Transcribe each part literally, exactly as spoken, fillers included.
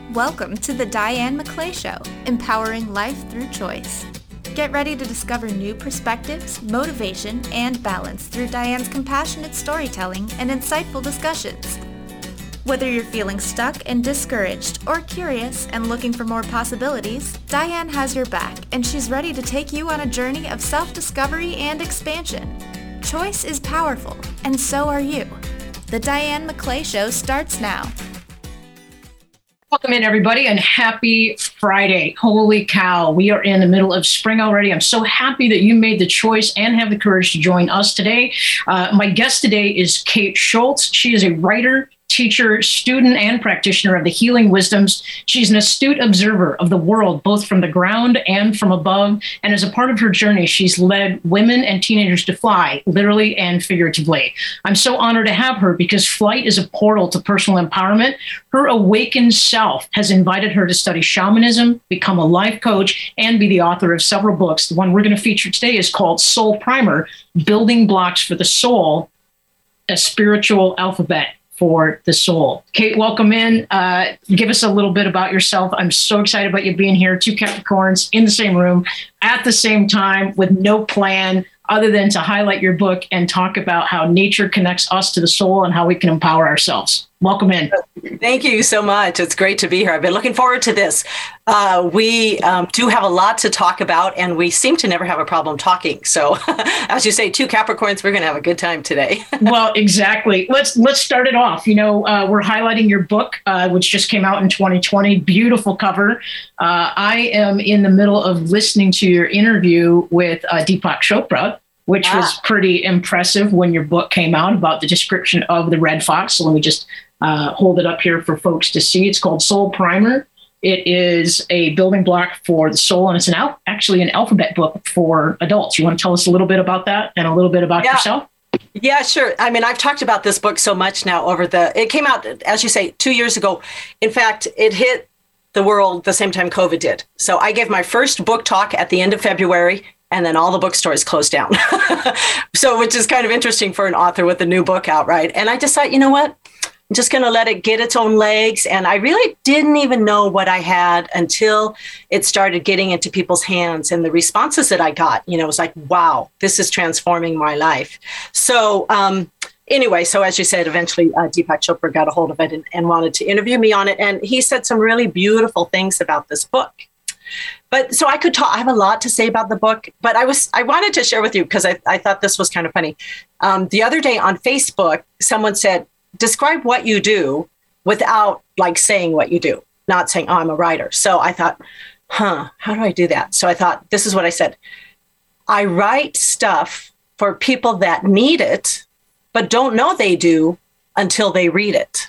Welcome to the Diane McClay Show, empowering life through choice. Get ready to discover new perspectives, motivation, and balance through Diane's compassionate storytelling and insightful discussions. Whether you're feeling stuck and discouraged or curious and looking for more possibilities, Diane has your back, and she's ready to take you on a journey of self-discovery and expansion. Choice is powerful, and so are you. The Diane McClay Show starts now. Welcome in, everybody, and happy Friday. Holy cow, we are in the middle of spring already. I'm so happy that you made the choice and have the courage to join us today. Uh, my guest today is Kate Schultz. She is a writer, teacher, student, and practitioner of the healing wisdoms. She's an astute observer of the world, both from the ground and from above. And as a part of her journey, she's led women and teenagers to fly, literally and figuratively. I'm so honored to have her because flight is a portal to personal empowerment. Her awakened self has invited her to study shamanism, become a life coach, and be the author of several books. The one we're going to feature today is called Soul Primer, Building Blocks for the Soul, a Spiritual Alphabet for the Soul. Kate, welcome in. Uh, give us a little bit about yourself. I'm so excited about you being here. Two Capricorns in the same room at the same time with no plan other than to highlight your book and talk about how nature connects us to the soul and how we can empower ourselves. Welcome in. Thank you so much. It's great to be here. I've been looking forward to this. Uh, we um, do have a lot to talk about, and we seem to never have a problem talking. So as you say, two Capricorns, we're going to have a good time today. Well, exactly. Let's let's start it off. You know, uh, we're highlighting your book, uh, which just came out in twenty twenty. Beautiful cover. Uh, I am in the middle of listening to your interview with uh, Deepak Chopra, which ah. was pretty impressive when your book came out about the description of the red fox. So let me just uh, hold it up here for folks to see. It's called Soul Primer. It is a building block for the soul, and it's an al- actually an alphabet book for adults. You want to tell us a little bit about that and a little bit about yeah. yourself? Yeah, sure. I mean, I've talked about this book so much now over the, it came out, as you say, two years ago. In fact, it hit the world the same time COVID did. So I gave my first book talk at the end of February, and then all the bookstores closed down. So, which is kind of interesting for an author with a new book out, right? And I decided, you know what? I'm just going to let it get its own legs. And I really didn't even know what I had until it started getting into people's hands. And the responses that I got, you know, was like, wow, this is transforming my life. So um, anyway, so as you said, eventually uh, Deepak Chopra got a hold of it and, and wanted to interview me on it. And he said some really beautiful things about this book. But so I could talk, I have a lot to say about the book, but I was, I wanted to share with you because I, I thought this was kind of funny. Um, the other day on Facebook, someone said, describe what you do without like saying what you do, not saying, oh, I'm a writer. So I thought, huh, how do I do that? So I thought, this is what I said. I write stuff for people that need it, but don't know they do until they read it.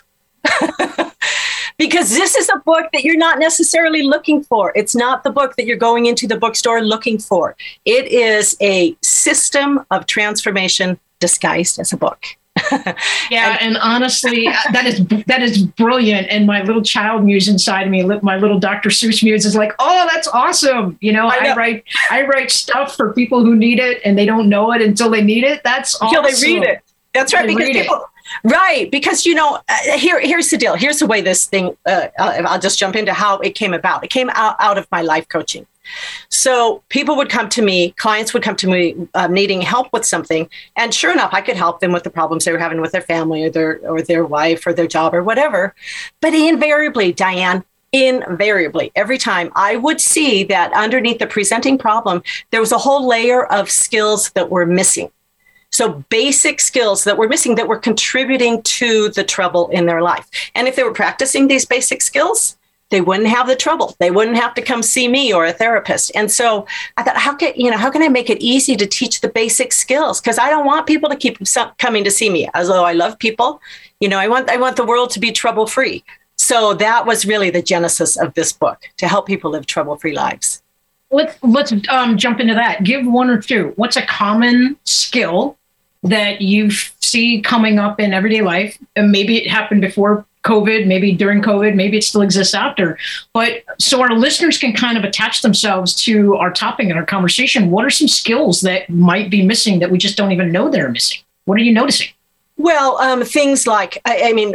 Because this is a book that you're not necessarily looking for. It's not the book that you're going into the bookstore looking for. It is a system of transformation disguised as a book. Yeah, and, and honestly, that is that is brilliant. And my little child muse inside of me, my little Doctor Seuss muse, is like, "Oh, that's awesome!" You know, I, know. I write I write stuff for people who need it, and they don't know it until they need it. That's until awesome. they read it. That's right, because people. It. Right. Because, you know, uh, here, here's the deal. Here's the way this thing, uh, I'll just jump into how it came about. It came out, out of my life coaching. So people would come to me, clients would come to me uh, needing help with something. And sure enough, I could help them with the problems they were having with their family or their or their wife or their job or whatever. But invariably, Diane, invariably, every time I would see that underneath the presenting problem, there was a whole layer of skills that were missing. So basic skills that were missing that were contributing to the trouble in their life. And if they were practicing these basic skills, they wouldn't have the trouble. They wouldn't have to come see me or a therapist. And so I thought, how can, you know, how can I make it easy to teach the basic skills? Because I don't want people to keep coming to see me, as though I love people. You know, I want I want the world to be trouble-free. So that was really the genesis of this book, to help people live trouble-free lives. Let's, let's um, jump into that. Give one or two. What's a common skill that you see coming up in everyday life? And maybe it happened before COVID, maybe during COVID, maybe it still exists after. But so our listeners can kind of attach themselves to our topic and our conversation. What are some skills that might be missing that we just don't even know they're missing? What are you noticing? Well, um, things like, I, I mean,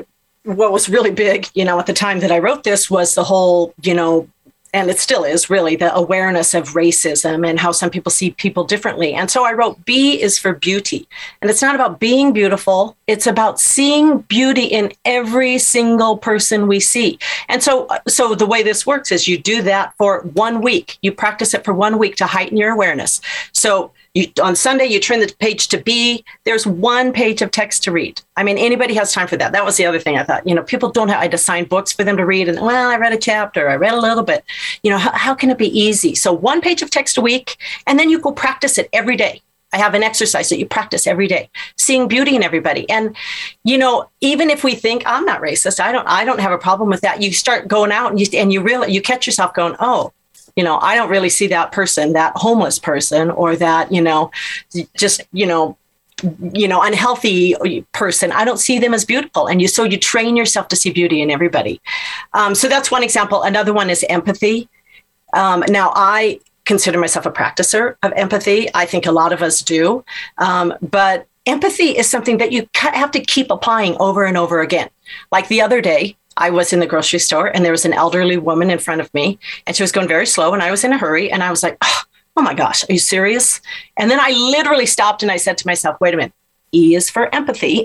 what was really big, you know, at the time that I wrote this was the whole, you know, and it still is really the awareness of racism and how some people see people differently. And so I wrote B is for beauty. And it's not about being beautiful. It's about seeing beauty in every single person we see. And so, so the way this works is you do that for one week. You practice it for one week to heighten your awareness. So you, on Sunday, you turn the page to B. There's one page of text to read. I mean, anybody has time for that. That was the other thing I thought. You know, people don't have, I had to sign books for them to read. And, well, I read a chapter. I read a little bit. You know, how, how can it be easy? So one page of text a week, and then you go practice it every day. I have an exercise that you practice every day, seeing beauty in everybody. And, you know, even if we think I'm not racist, I don't, I don't have a problem with that. You start going out and you, and you really, you catch yourself going, oh, you know, I don't really see that person, that homeless person, or that, you know, just, you know, you know, unhealthy person. I don't see them as beautiful. And you, so you train yourself to see beauty in everybody. Um, so that's one example. Another one is empathy. Um, now, I consider myself a practicer of empathy. I think a lot of us do. Um, but empathy is something that you have to keep applying over and over again. Like the other day, I was in the grocery store and there was an elderly woman in front of me and she was going very slow and I was in a hurry and I was like, oh, oh my gosh, are you serious? And then I literally stopped and I said to myself, wait a minute, E is for empathy.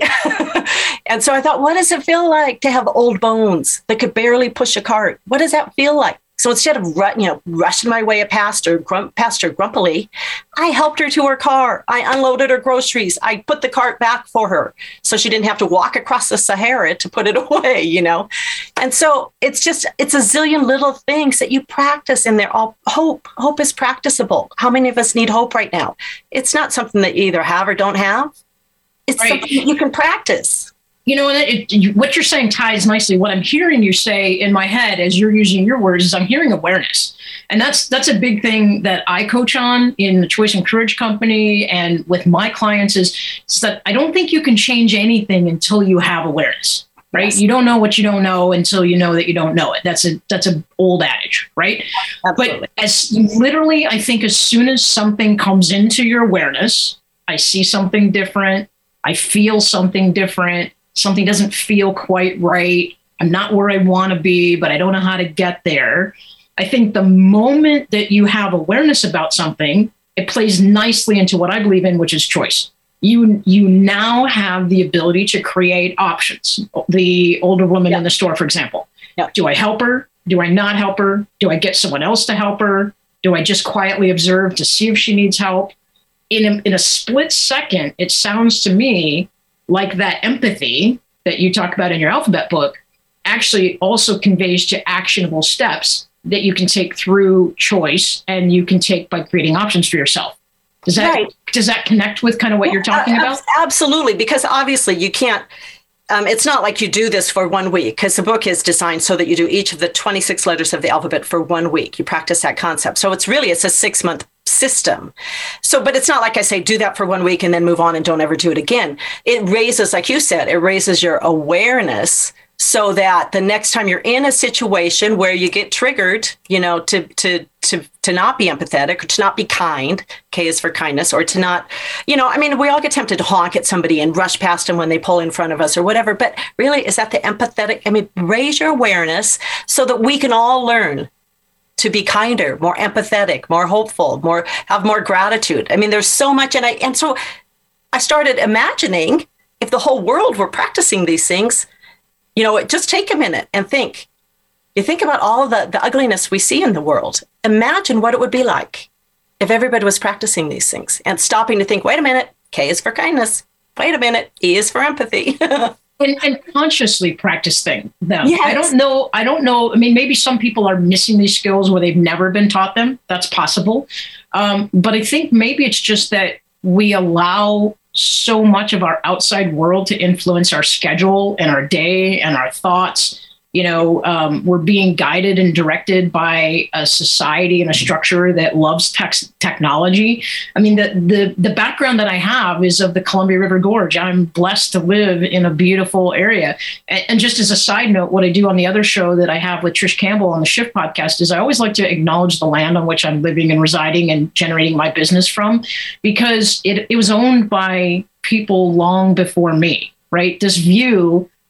And so I thought, what does it feel like to have old bones that could barely push a cart? What does that feel like? So instead of, you know, rushing my way past her, grump, past her grumpily, I helped her to her car. I unloaded her groceries. I put the cart back for her so she didn't have to walk across the Sahara to put it away, you know. And so it's just, it's a zillion little things that you practice in there. All hope, hope is practicable. How many of us need hope right now? It's not something that you either have or don't have. It's right. Something that you can practice. You know, it, it, what you're saying ties nicely. What I'm hearing you say in my head as you're using your words is I'm hearing awareness. And that's that's a big thing that I coach on in the Choice and Courage Company and with my clients is, is that I don't think you can change anything until you have awareness, right? Yes. You don't know what you don't know until you know that you don't know it. That's a that's an old adage, right? Absolutely. But as literally, I think as soon as something comes into your awareness, I see something different, I feel something different, something doesn't feel quite right. I'm not where I want to be, but I don't know how to get there. I think the moment that you have awareness about something, it plays nicely into what I believe in, which is choice. You you now have the ability to create options. The older woman yeah. in the store, for example. Yeah. Do I help her? Do I not help her? Do I get someone else to help her? Do I just quietly observe to see if she needs help? In a, in a split second, it sounds to me like that empathy that you talk about in your alphabet book actually also conveys to actionable steps that you can take through choice and you can take by creating options for yourself. Does that, right. does that connect with kind of what yeah, you're talking about? Absolutely, because obviously you can't, um, it's not like you do this for one week because the book is designed so that you do each of the twenty-six letters of the alphabet for one week. You practice that concept. So it's really, it's a six month system. So, but it's not like I say, do that for one week and then move on and don't ever do it again. It raises, like you said, it raises your awareness so that the next time you're in a situation where you get triggered, you know, to, to, to, to not be empathetic or to not be kind, K is for kindness, or to not, you know, I mean, we all get tempted to honk at somebody and rush past them when they pull in front of us or whatever, but really, is that the empathetic? I mean, raise your awareness so that we can all learn to be kinder, more empathetic, more hopeful, more, have more gratitude. I mean, there's so much. And I, and so I started imagining if the whole world were practicing these things, you know, just take a minute and think. You think about all the, the ugliness we see in the world. Imagine what it would be like if everybody was practicing these things and stopping to think, wait a minute, K is for kindness. Wait a minute, E is for empathy. And, and consciously practice thing, them. Yes. I don't know. I don't know. I mean, maybe some people are missing these skills where they've never been taught them. That's possible. Um, but I think maybe it's just that we allow so much of our outside world to influence our schedule and our day and our thoughts. You know, um, we're being guided and directed by a society and a structure that loves tech- technology. I mean, the, the the background that I have is of the Columbia River Gorge. I'm blessed to live in a beautiful area. And, and just as a side note, what I do on the other show that I have with Trish Campbell on the Shift podcast is I always like to acknowledge the land on which I'm living and residing and generating my business from, because it, it was owned by people long before me, right? This view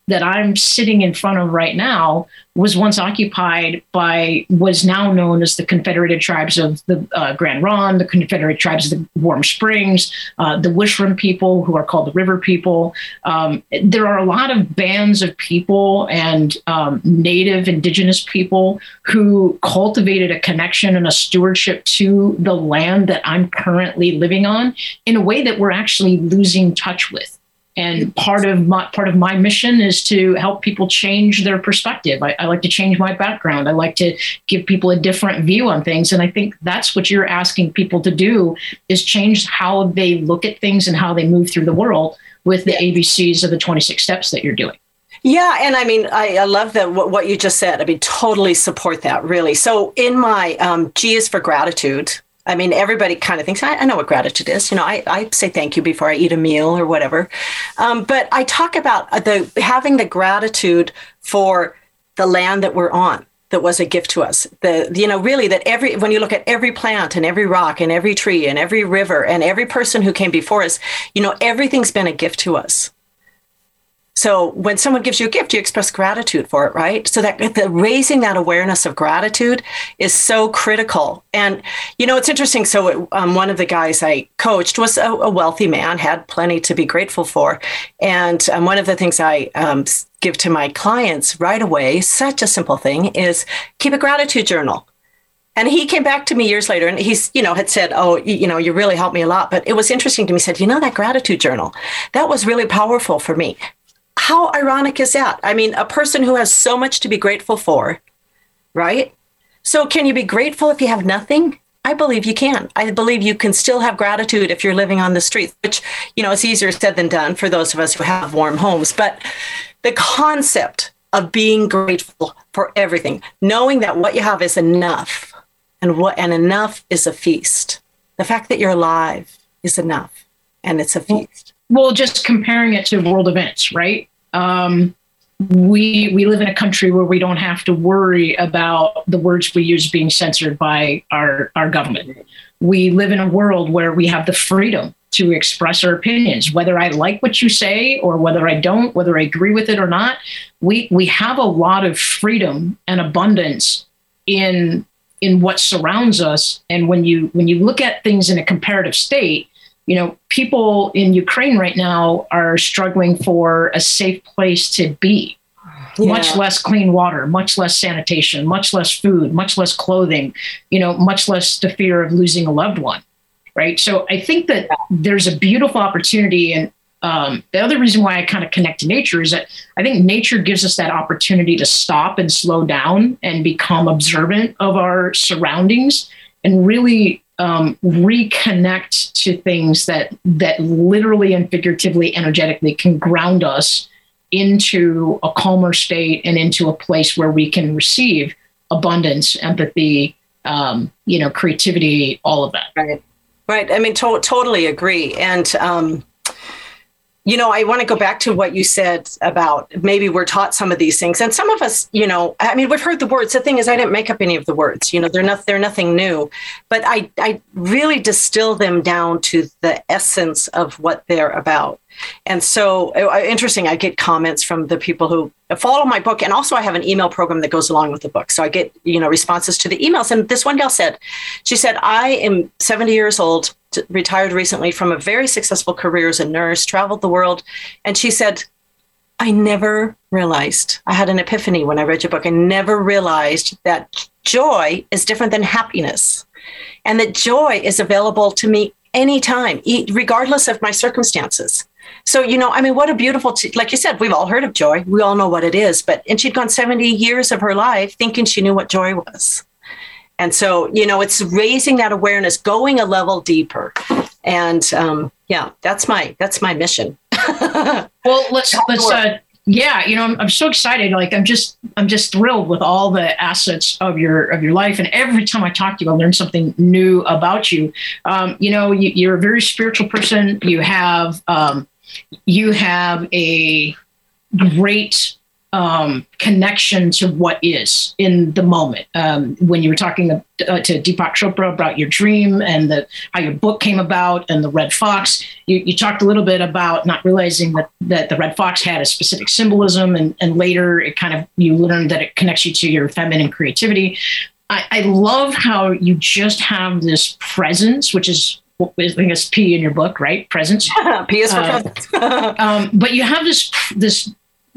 that I'm sitting in front of right now was once occupied by was now known as the Confederated Tribes of the uh, Grand Ronde, the Confederate Tribes of the Warm Springs, uh, the Wishram people, who are called the River People. Um, there are a lot of bands of people and um, native indigenous people who cultivated a connection and a stewardship to the land that I'm currently living on in a way that we're actually losing touch with. And part of my part of my mission is to help people change their perspective. I, I like to change my background. I like to give people a different view on things. And I think that's what you're asking people to do, is change how they look at things and how they move through the world with the A B Cs of the twenty-six steps that you're doing. Yeah. And I mean, I, I love that what, what you just said. I mean, totally support that, really. So in my um, G is for gratitude, I mean, everybody kind of thinks, I, I know what gratitude is. You know, I, I say thank you before I eat a meal or whatever. Um, but I talk about the having the gratitude for the land that we're on, that was a gift to us. The, you know, really that every, when you look at every plant and every rock and every tree and every river and every person who came before us, you know, everything's been a gift to us. So when someone gives you a gift, you express gratitude for it, right? So that the, raising that awareness of gratitude is so critical. And, you know, it's interesting. So um, one of the guys I coached was a, a wealthy man, had plenty to be grateful for. And um, one of the things I um, give to my clients right away, such a simple thing, is keep a gratitude journal. And he came back to me years later and he's, you know, had said, oh, you know, you really helped me a lot. But it was interesting to me. He said, you know, that gratitude journal, that was really powerful for me. How ironic is that? I mean, a person who has so much to be grateful for, right? So can you be grateful if you have nothing? I believe you can. I believe you can still have gratitude if you're living on the street, which, you know, it's easier said than done for those of us who have warm homes. But the concept of being grateful for everything, knowing that what you have is enough, and what and enough is a feast. The fact that you're alive is enough, and it's a feast. Well, just comparing it to world events, right? Um, we we live in a country where we don't have to worry about the words we use being censored by our, our government. We live in a world where we have the freedom to express our opinions, whether I like what you say or whether I don't, whether I agree with it or not. We we have a lot of freedom and abundance in in what surrounds us. And when you when you look at things in a comparative state, you know, people in Ukraine right now are struggling for a safe place to be. Yeah. Much less clean water, much less sanitation, much less food, much less clothing, you know, much less the fear of losing a loved one, right? So I think that there's a beautiful opportunity. And um, the other reason why I kind of connect to nature is that I think nature gives us that opportunity to stop and slow down and become observant of our surroundings and really Um, reconnect to things that that literally and figuratively, energetically can ground us into a calmer state and into a place where we can receive abundance, empathy, um, you know, creativity, all of that. Right. Right. I mean, to- totally agree. And, um, you know, I want to go back to what you said about maybe we're taught some of these things. And some of us, you know, I mean, we've heard the words. The thing is, I didn't make up any of the words. You know, they're not, they're nothing new. But I, I really distill them down to the essence of what they're about. And so uh, interesting, I get comments from the people who follow my book. And also I have an email program that goes along with the book. So I get, you know, responses to the emails. And this one gal said, she said, I am seventy years old, retired recently from a very successful career as a nurse, traveled the world. And she said, I never realized, I had an epiphany when I read your book. I never realized that joy is different than happiness, and that joy is available to me anytime, regardless of my circumstances. So, you know, I mean, what a beautiful, t- like you said, we've all heard of joy. We all know what it is. But, and she'd gone seventy years of her life thinking she knew what joy was. And so, you know, it's raising that awareness, going a level deeper. And um, yeah, that's my, that's my mission. Well, let's, let's, uh, yeah, you know, I'm, I'm so excited. Like, I'm just, I'm just thrilled with all the assets of your, of your life. And every time I talk to you, I learn something new about you. Um, you know, you, you're a very spiritual person. You have, um, you have a great um, connection to what is in the moment. Um, when you were talking to, uh, to Deepak Chopra about your dream and the, how your book came about and the red fox, you, you talked a little bit about not realizing that, that the red fox had a specific symbolism, and, and later it kind of, you learned that it connects you to your feminine creativity. I, I love how you just have this presence, which is, I think it's P in your book, right? Presence. P is for uh, presence. um, but you have this, this,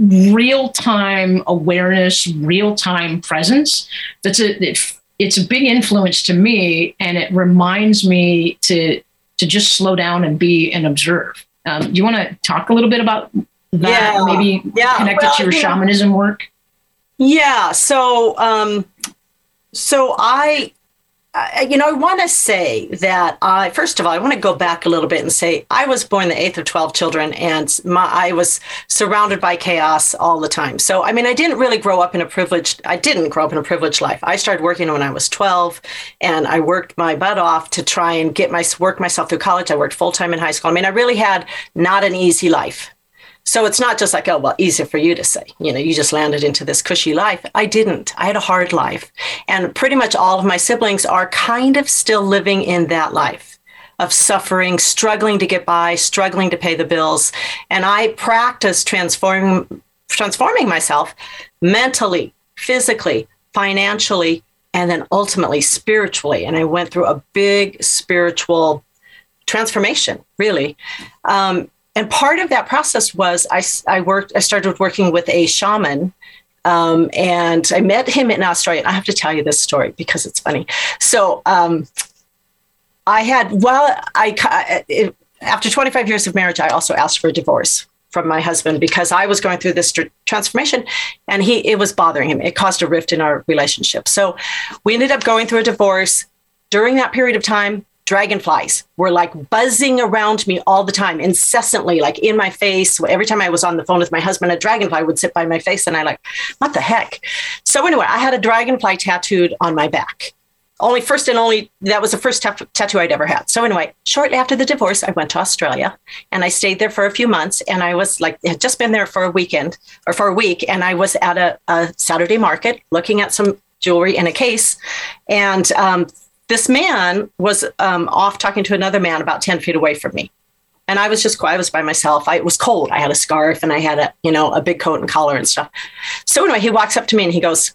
real-time awareness, real-time presence. That's a it, it's a big influence to me, and it reminds me to to just slow down and be and observe. Um, do you want to talk a little bit about that? Yeah. Maybe yeah. connect well, it to your yeah. shamanism work? Yeah. So, um, so I. I, you know, I want to say that I, first of all, I want to go back a little bit and say I was born the eighth of twelve children, and my, I was surrounded by chaos all the time. So, I mean, I didn't really grow up in a privileged, I didn't grow up in a privileged life. I started working when I was twelve, and I worked my butt off to try and get my, work myself through college. I worked full time in high school. I mean, I really had not an easy life. So it's not just like, oh, well, easy for you to say, you know, you just landed into this cushy life. I didn't. I had a hard life. And pretty much all of my siblings are kind of still living in that life of suffering, struggling to get by, struggling to pay the bills. And I practiced transforming, transforming myself mentally, physically, financially, and then ultimately spiritually. And I went through a big spiritual transformation, really. Um, And part of that process was I, I worked, I started working with a shaman, um, and I met him in Australia. And I have to tell you this story because it's funny. So um, I had, well, I, it, after twenty-five years of marriage, I also asked for a divorce from my husband because I was going through this tr- transformation, and he, it was bothering him. It caused a rift in our relationship. So we ended up going through a divorce. During that period of time, dragonflies were like buzzing around me all the time, incessantly, like in my face. Every time I was on the phone with my husband, a dragonfly would sit by my face, and I like, what the heck? So anyway, I had a dragonfly tattooed on my back. Only first and only, that was the first t- tattoo I'd ever had. So anyway, shortly after the divorce, I went to Australia, and I stayed there for a few months, and I was like, had just been there for a weekend or for a week. And I was at a, a Saturday market looking at some jewelry in a case. And, um, This man was um, off talking to another man about ten feet away from me. And I was just quiet. I was by myself. I, it was cold. I had a scarf, and I had a, you know, a big coat and collar and stuff. So anyway, he walks up to me and he goes,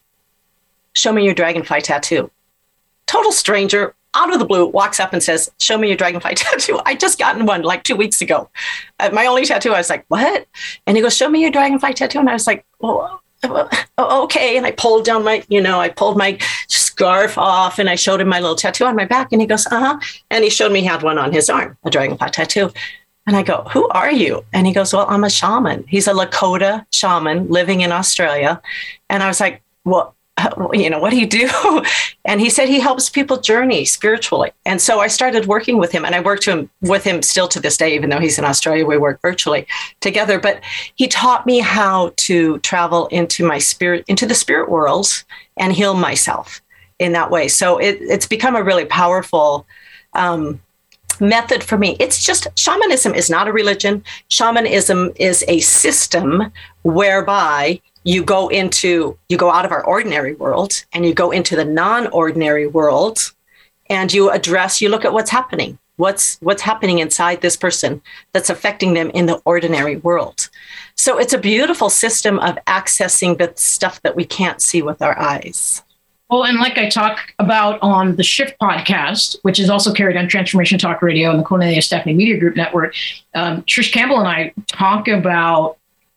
show me your dragonfly tattoo. Total stranger, out of the blue, walks up and says, show me your dragonfly tattoo. I just gotten one like two weeks ago. Uh, my only tattoo. I was like, what? And he goes, show me your dragonfly tattoo. And I was like, well, oh, okay. And I pulled down my, you know, I pulled my scarf off, and I showed him my little tattoo on my back, and he goes, uh-huh. And he showed me he had one on his arm, a dragonfly tattoo. And I go, who are you? And he goes, well, I'm a shaman. He's a Lakota shaman living in Australia. And I was like, well, you know, what do you do? And he said he helps people journey spiritually. And so I started working with him, and I worked him, with him still to this day, even though he's in Australia, we work virtually together. But he taught me how to travel into my spirit, into the spirit world, and heal myself in that way. So it, it's become a really powerful um, method for me. It's just, shamanism is not a religion. Shamanism is a system whereby you go into, you go out of our ordinary world, and you go into the non-ordinary world, and you address, you look at what's happening. What's, what's happening inside this person that's affecting them in the ordinary world. So it's a beautiful system of accessing the stuff that we can't see with our eyes. Well, and like I talk about on the Shift podcast, which is also carried on Transformation Talk Radio and the Cornelia Stephanie Media Group Network, um, Trish Campbell and I talk about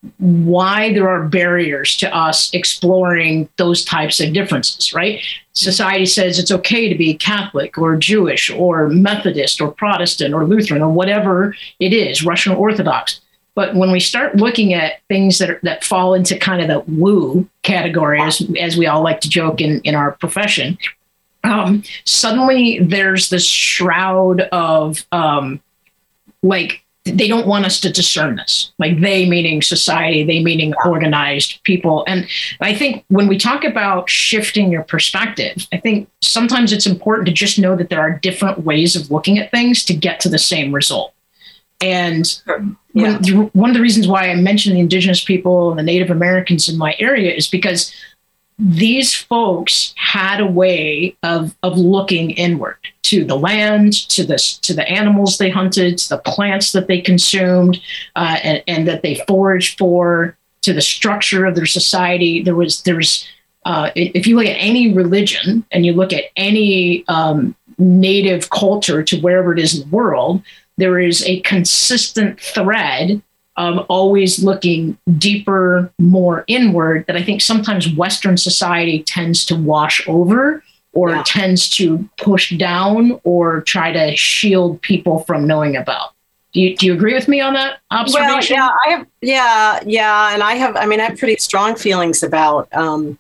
why there are barriers to us exploring those types of differences, right? Society says it's okay to be Catholic or Jewish or Methodist or Protestant or Lutheran or whatever it is, Russian Orthodox. But when we start looking at things that are, that fall into kind of the woo category, as, as we all like to joke in, in our profession, um, suddenly there's this shroud of um, like, they don't want us to discern this, like they meaning society, they meaning organized people. And I think when we talk about shifting your perspective, I think sometimes it's important to just know that there are different ways of looking at things to get to the same result. And Yeah. when, one of the reasons why I mentioned the indigenous people and the Native Americans in my area is because these folks had a way of, of looking inward to the land, to the, to the animals they hunted, to the plants that they consumed, uh, and, and that they foraged for, to the structure of their society. There was, there's, uh, if you look at any religion and you look at any um, native culture to wherever it is in the world, there is a consistent thread of always looking deeper, more inward, that I think sometimes Western society tends to wash over or yeah. tends to push down or try to shield people from knowing about. Do you, do you agree with me on that observation? Well, yeah, I have, yeah, yeah. And I have, I mean, I have pretty strong feelings about, um,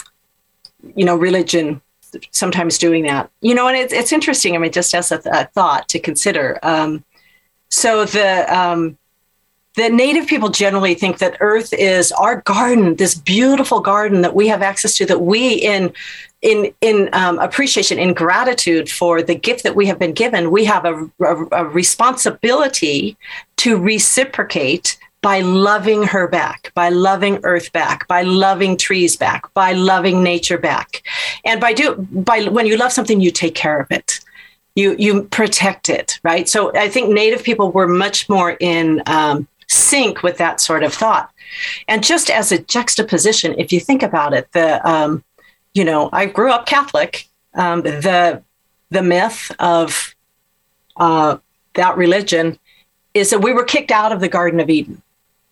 you know, religion sometimes doing that, you know, and it's, it's interesting. I mean, just as a, th- a thought to consider. Um, so the, um, The Native people generally think that Earth is our garden, this beautiful garden that we have access to, that we, in in in um, appreciation, in gratitude for the gift that we have been given, we have a, a, a responsibility to reciprocate by loving her back, by loving Earth back, by loving trees back, by loving nature back, and by do by when you love something, you take care of it. You you protect it, right? So I think Native people were much more in um, sync with that sort of thought. And just as a juxtaposition, if you think about it, the, um, you know, I grew up Catholic, um, the, the myth of uh, that religion is that we were kicked out of the Garden of Eden.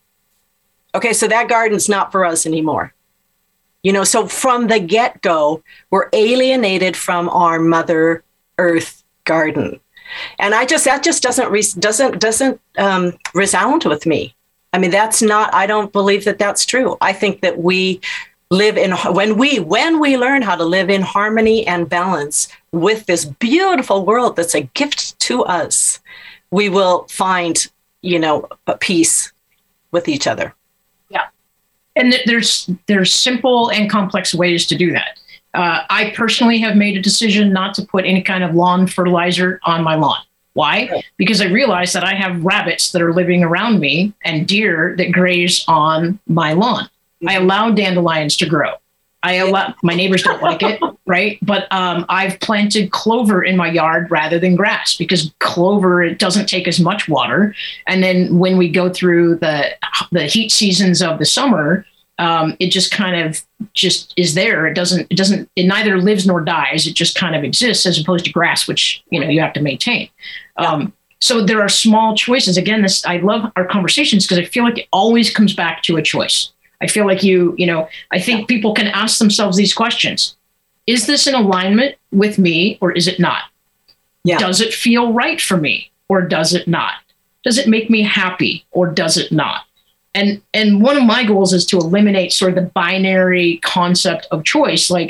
Okay, so that garden's not for us anymore. You know, so from the get-go, we're alienated from our Mother Earth garden. And I just, that just doesn't, re- doesn't, doesn't um, resound with me. I mean, that's not, I don't believe that that's true. I think that we live in, when we, when we learn how to live in harmony and balance with this beautiful world that's a gift to us, we will find, you know, a peace with each other. Yeah. And th- there's, there's simple and complex ways to do that. Uh, I personally have made a decision not to put any kind of lawn fertilizer on my lawn. Why? Because I realize that I have rabbits that are living around me and deer that graze on my lawn. Mm-hmm. I allow dandelions to grow. I allow, my neighbors don't like it, right? But um, I've planted clover in my yard rather than grass, because clover, it doesn't take as much water. And then when we go through the the heat seasons of the summer, Um, it just kind of just is there. It doesn't, it doesn't, it neither lives nor dies. It just kind of exists, as opposed to grass, which, you know, you have to maintain. Yeah. Um, so there are small choices. Again, this, I love our conversations because I feel like it always comes back to a choice. I feel like you, you know, I think yeah. people can ask themselves these questions. Is this in alignment with me or is it not? Yeah. Does it feel right for me or does it not? Does it make me happy or does it not? And and one of my goals is to eliminate sort of the binary concept of choice. Like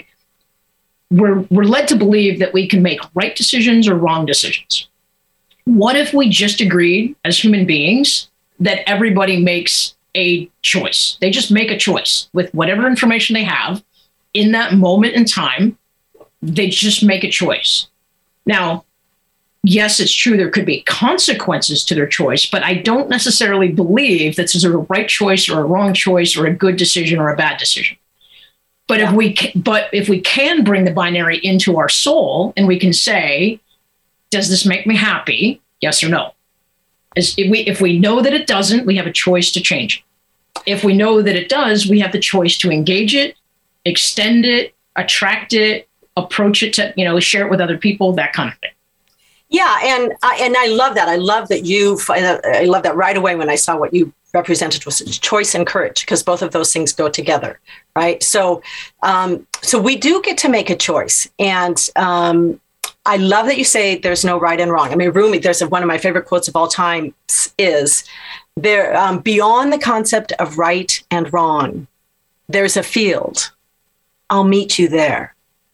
we're we're led to believe that we can make right decisions or wrong decisions. What if we just agreed as human beings that everybody makes a choice? They just make a choice with whatever information they have in that moment in time. They just make a choice. Now, yes, it's true, there could be consequences to their choice, but I don't necessarily believe that this is a right choice or a wrong choice or a good decision or a bad decision. But yeah. if we can, but if we can bring the binary into our soul and we can say, does this make me happy? Yes or no? As if we if we know that it doesn't, we have a choice to change it. If we know that it does, we have the choice to engage it, extend it, attract it, approach it to, you know, share it with other people, that kind of thing. Yeah, and I, and I love that. I love that you. I love that right away when I saw what you represented was choice and courage, because both of those things go together, right? So, um, so we do get to make a choice, and um, I love that you say there's no right and wrong. I mean, Rumi, there's a, one of my favorite quotes of all time is there um, beyond the concept of right and wrong, there's a field. I'll meet you there.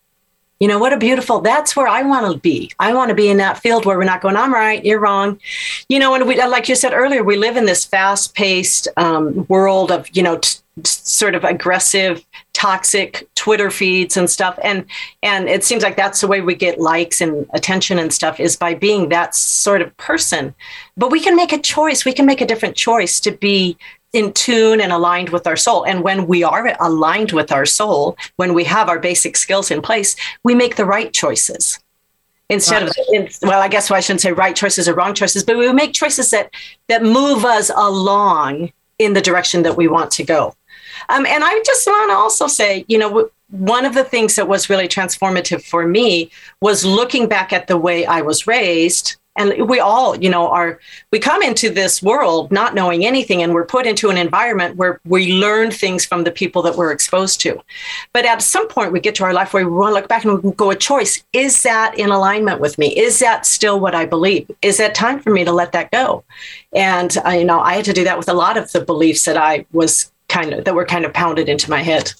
You know, what a beautiful, that's where I want to be. I want to be in that field where we're not going, I'm right, you're wrong. You know, and we, like you said earlier, we live in this fast paced um, world of, you know, t- sort of aggressive, toxic Twitter feeds and stuff. And and it seems like that's the way we get likes and attention and stuff, is by being that sort of person. But we can make a choice. We can make a different choice to be in tune and aligned with our soul. And when we are aligned with our soul, when we have our basic skills in place, we make the right choices. Instead right. of, well, I guess I shouldn't say right choices or wrong choices, but we make choices that that move us along in the direction that we want to go. Um, and I just want to also say, you know, one of the things that was really transformative for me was looking back at the way I was raised. And we all, you know, are, we come into this world not knowing anything, and we're put into an environment where we learn things from the people that we're exposed to. But at some point we get to our life where we want to look back and we can go, a choice. Is that in alignment with me? Is that still what I believe? Is that time for me to let that go? And, uh, you know, I had to do that with a lot of the beliefs that I was kind of, that were kind of pounded into my head.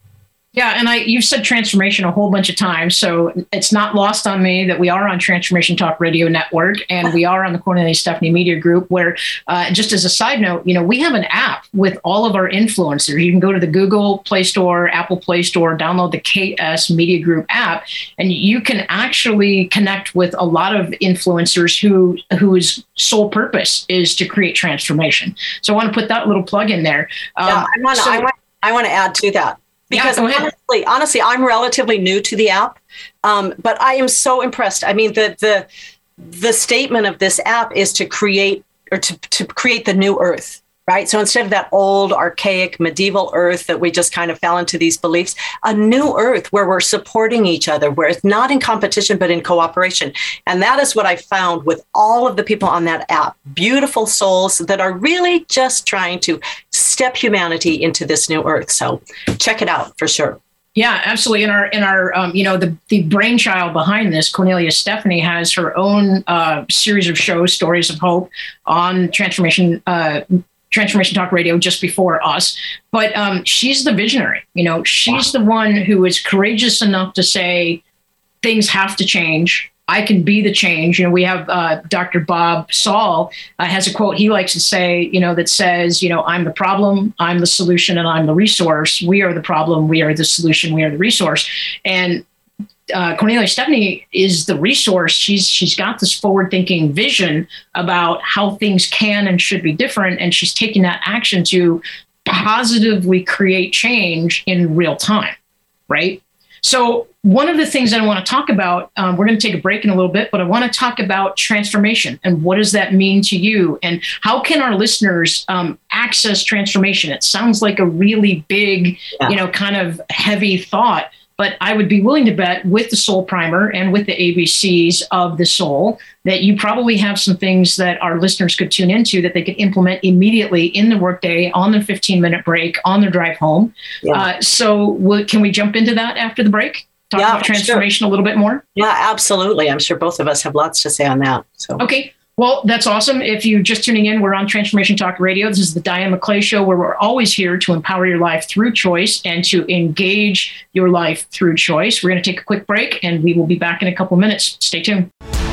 Yeah, and I you've said transformation a whole bunch of times, so it's not lost on me that we are on Transformation Talk Radio Network, and we are on the Cornelia Stephanie Media Group, where, uh, just as a side note, you know, we have an app with all of our influencers. You can go to the Google Play Store, Apple Play Store, download the K S Media Group app, and you can actually connect with a lot of influencers who whose sole purpose is to create transformation. So I want to put that little plug in there. Um, yeah, I want to so, I want, I want to add to that. Because yeah, honestly, honestly, I'm relatively new to the app, um, but I am so impressed. I mean, the the the statement of this app is to create or to, to create the new earth, right? So instead of that old, archaic, medieval earth that we just kind of fell into these beliefs, a new earth where we're supporting each other, where it's not in competition, but in cooperation. And that is what I found with all of the people on that app. Beautiful souls that are really just trying to step humanity into this new earth. So check it out for sure. Yeah, absolutely. In our, in our, um, you know, the, the brainchild behind this, Cornelia Stephanie has her own uh, series of shows, Stories of Hope, on Transformation uh, Transformation Talk Radio just before us. But um, she's the visionary. You know, she's wow. the one who is courageous enough to say things have to change. I can be the change. You know, we have uh, Doctor Bob Saul uh, has a quote he likes to say, you know, that says, you know, I'm the problem, I'm the solution, and I'm the resource. We are the problem, we are the solution, we are the resource. And uh, Cornelia Stephanie is the resource. She's she's got this forward-thinking vision about how things can and should be different, and she's taking that action to positively create change in real time, right? So one of the things that I want to talk about, um, we're going to take a break in a little bit, but I want to talk about transformation and what does that mean to you, and how can our listeners um, access transformation? It sounds like a really big, yeah. you know, kind of heavy thought, but I would be willing to bet with the Soul Primer and with the A B Cs of the soul that you probably have some things that our listeners could tune into that they could implement immediately in the workday, on their fifteen minute break, on their drive home. Yeah. Uh, so w- can we jump into that after the break? Talk yeah, about transformation sure. a little bit more? Yeah, absolutely. I'm sure both of us have lots to say on that. So okay. Well, that's awesome. If you're just tuning in, we're on Transformation Talk Radio. This is the Diane McClay Show, where we're always here to empower your life through choice and to engage your life through choice. We're going to take a quick break, and we will be back in a couple minutes. Stay tuned.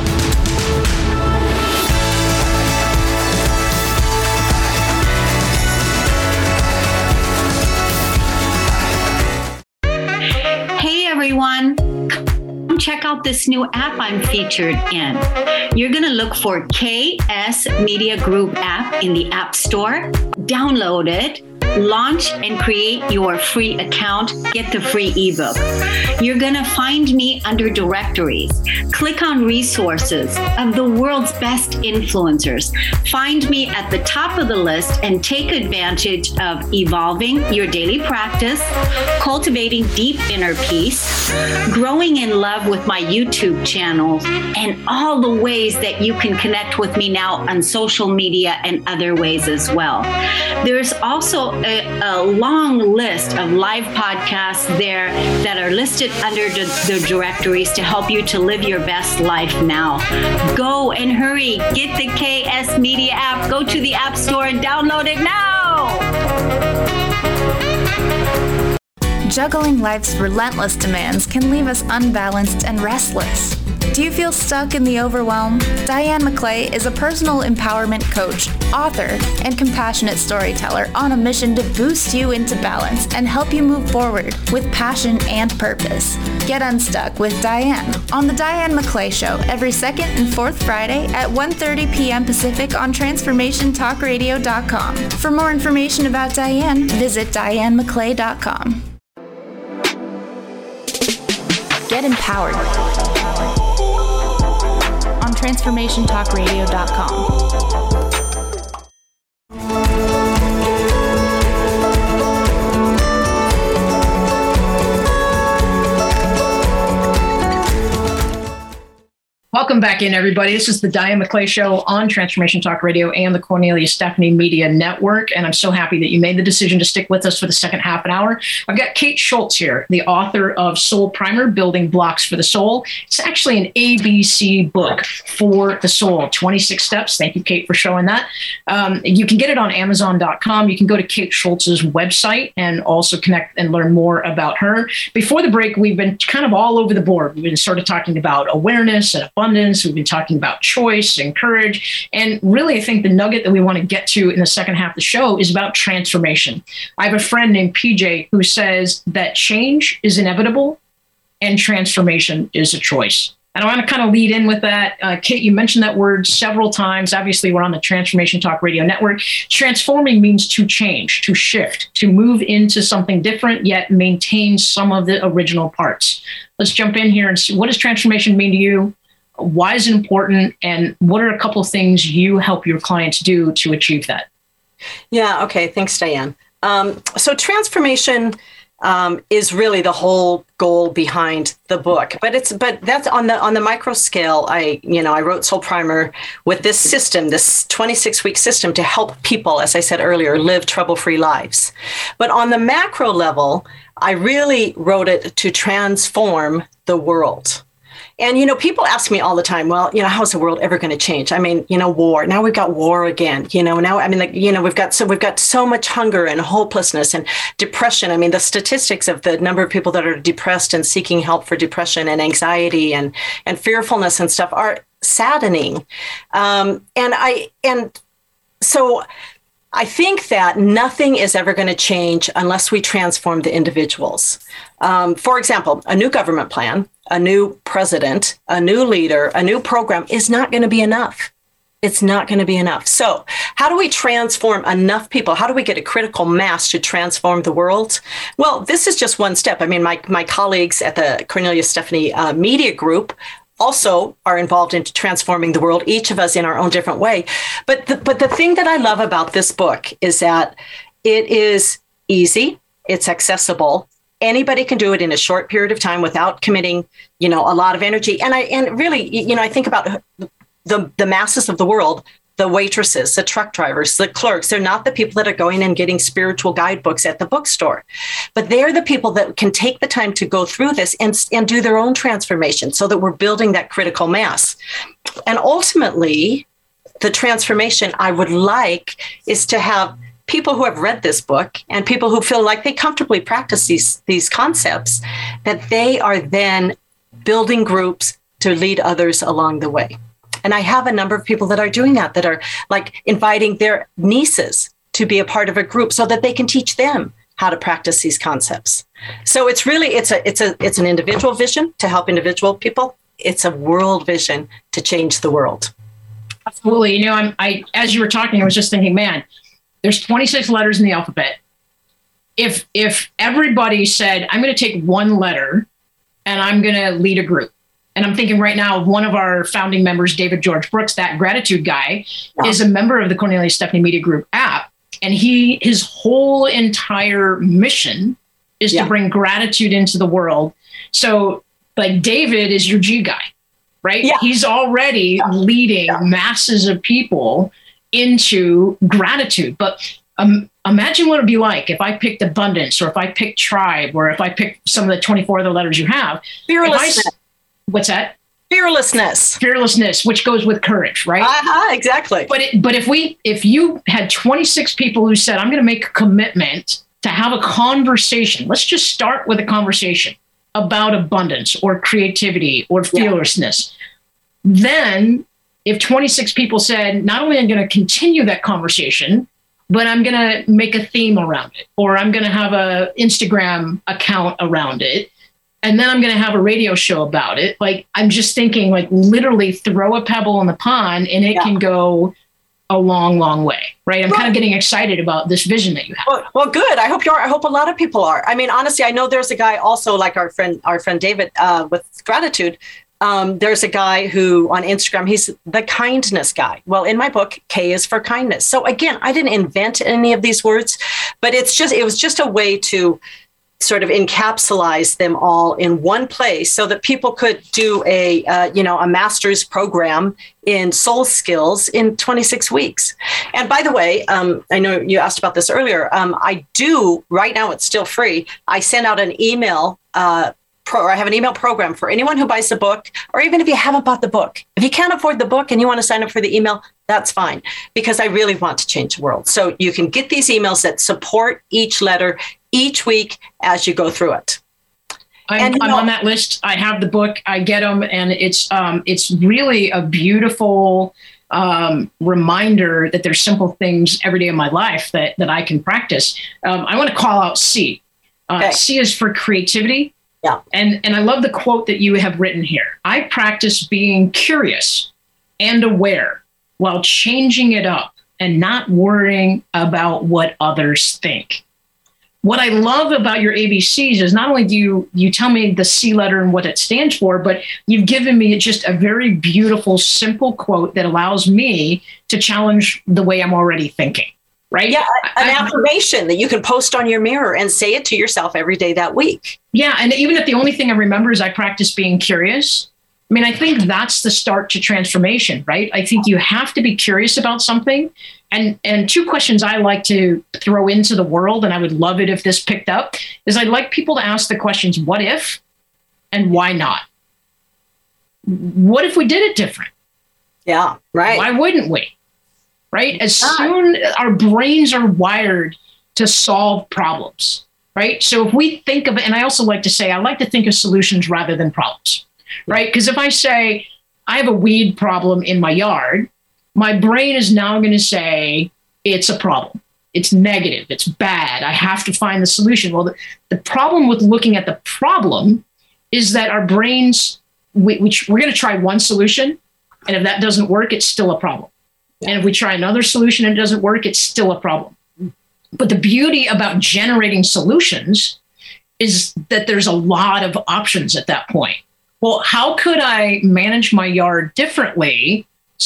Hey, everyone. Check out this new app I'm featured in. You're going to look for K S Media Group app in the App Store. Download it, launch and create your free account, get the free ebook. You're going to find me under directories. Click on resources of the world's best influencers. Find me at the top of the list and take advantage of evolving your daily practice, cultivating deep inner peace, growing in love with my YouTube channel, and all the ways that you can connect with me now on social media and other ways as well. There's also a, a long list of live podcasts there that are listed under the, the directories to help you to live your best life now. Go and hurry. Get the K S Media app. Go to the App Store and download it now. Juggling life's relentless demands can leave us unbalanced and restless. Do you feel stuck in the overwhelm? Diane McClay is a personal empowerment coach, author, and compassionate storyteller on a mission to boost you into balance and help you move forward with passion and purpose. Get unstuck with Diane on The Diane McClay Show every second and fourth Friday at one thirty p.m. Pacific on transformation talk radio dot com. For more information about Diane, visit diane mcclay dot com. Get empowered on transformation talk radio dot com. Welcome back in, everybody. This is the Diane McClay Show on Transformation Talk Radio and the Cornelia Stephanie Media Network. And I'm so happy that you made the decision to stick with us for the second half an hour. I've got Kate Schultz here, the author of Soul Primer, Building Blocks for the Soul. It's actually an A B C book for the soul, twenty-six steps. Thank you, Kate, for showing that. Um, you can get it on amazon dot com. You can go to Kate Schultz's website and also connect and learn more about her. Before the break, we've been kind of all over the board. We've been sort of talking about awareness and abundance. We've been talking about choice and courage. And really, I think the nugget that we want to get to in the second half of the show is about transformation. I have a friend named P J who says that change is inevitable and transformation is a choice. And I want to kind of lead in with that. Uh, Kate, you mentioned that word several times. Obviously, we're on the Transformation Talk Radio Network. Transforming means to change, to shift, to move into something different, yet maintain some of the original parts. Let's jump in here and see, what does transformation mean to you? Why is it important? And what are a couple of things you help your clients do to achieve that? Yeah. Okay. Thanks, Diane. Um, so transformation um, is really the whole goal behind the book, but it's but that's on the on the micro scale. I you know I wrote Soul Primer with this system, this twenty-six week system to help people, as I said earlier, live trouble-free lives. But on the macro level, I really wrote it to transform the world. And, you know, people ask me all the time, well, you know, how's the world ever going to change? I mean, you know, war. Now we've got war again, you know, now, I mean, like, you know, we've got so we've got so much hunger and hopelessness and depression. I mean, the statistics of the number of people that are depressed and seeking help for depression and anxiety and, and fearfulness and stuff are saddening. Um, and I and so I think that nothing is ever going to change unless we transform the individuals. Um, for example, a new government plan, a new president, a new leader, a new program is not going to be enough. It's not going to be enough. So how do we transform enough people? How do we get a critical mass to transform the world? Well, this is just one step. I mean, my, my colleagues at the Cornelia Stephanie uh, Media Group also are involved in transforming the world, each of us in our own different way. But the, but the thing that I love about this book is that it is easy, it's accessible. Anybody can do it in a short period of time without committing, you know, a lot of energy. And I and really, you know, I think about the the masses of the world, the waitresses, the truck drivers, the clerks. They're not the people that are going and getting spiritual guidebooks at the bookstore, but they're the people that can take the time to go through this and, and do their own transformation so that we're building that critical mass. And ultimately, the transformation I would like is to have people who have read this book and people who feel like they comfortably practice these, these concepts, that they are then building groups to lead others along the way. And I have a number of people that are doing that, that are like inviting their nieces to be a part of a group so that they can teach them how to practice these concepts. So it's really, it's a, it's a, it's an individual vision to help individual people. It's a world vision to change the world. Absolutely. You know, I'm, I, as you were talking, I was just thinking, man, there's twenty-six letters in the alphabet. If, if everybody said, I'm going to take one letter and I'm going to lead a group. And I'm thinking right now of one of our founding members, David George Brooks, that gratitude guy, yeah. is a member of the Cornelia Stephanie Media Group app. And he, his whole entire mission is yeah. to bring gratitude into the world. So like David is your G guy, right? Yeah. He's already yeah. leading yeah. masses of people into gratitude. But um, imagine what it'd be like if I picked abundance, or if I picked tribe, or if I picked some of the twenty-four other letters you have. Fearlessness. What's that? Fearlessness. Fearlessness, which goes with courage, right? Uh-huh, exactly. But it, but if we if you had twenty-six people who said, I'm going to make a commitment to have a conversation. Let's just start with a conversation. about abundance or creativity or fearlessness, yeah. then if twenty-six people said, not only am I going to continue that conversation, but I'm going to make a theme around it, or I'm going to have a Instagram account around it, and then I'm going to have a radio show about it. Like, I'm just thinking, like, literally throw a pebble in the pond and it yeah. can go a long, long way, right? I'm right. kind of getting excited about this vision that you have. Well, well, good. I hope you are. I hope a lot of people are. I mean, honestly, I know there's a guy also like our friend, our friend David uh, with Gratitude. Um, there's a guy who on Instagram, he's the kindness guy. Well, in my book, K is for kindness. So again, I didn't invent any of these words, but it's just, it was just a way to sort of encapsulize them all in one place so that people could do a, uh, you know, a master's program in soul skills in twenty-six weeks. And by the way, um, I know you asked about this earlier. Um, I do right now, it's still free. I send out an email, uh, Pro, or I have an email program for anyone who buys the book, or even if you haven't bought the book. If you can't afford the book and you want to sign up for the email, that's fine, because I really want to change the world. So you can get these emails that support each letter each week as you go through it. I'm, and, I'm know, on that list. I have the book. I get them, and it's um, it's really a beautiful um, reminder that there's simple things every day in my life that that I can practice. Um, I want to call out C. Uh, okay. C is for creativity. Yeah. And and I love the quote that you have written here. I practice being curious and aware while changing it up and not worrying about what others think. What I love about your A B Cs is not only do you you tell me the C letter and what it stands for, but you've given me just a very beautiful, simple quote that allows me to challenge the way I'm already thinking. Right? Yeah, an I, affirmation that you can post on your mirror and say it to yourself every day that week. Yeah, and even if the only thing I remember is I practice being curious, I mean, I think that's the start to transformation, right? I think you have to be curious about something. And and two questions I like to throw into the world, and I would love it if this picked up, is I'd like people to ask the questions, what if and why not? What if we did it different? Yeah, right. Why wouldn't we? Right? As soon our brains are wired to solve problems, right? So if we think of it, and I also like to say, I like to think of solutions rather than problems, right? Because if I say, I have a weed problem in my yard, my brain is now going to say, it's a problem. It's negative. It's bad. I have to find the solution. Well, the, the problem with looking at the problem is that our brains, we, which we're going to try one solution, and if that doesn't work, it's still a problem. And if we try another solution and it doesn't work, it's still a problem. But the beauty about generating solutions is that there's a lot of options at that point. Well, how could I manage my yard differently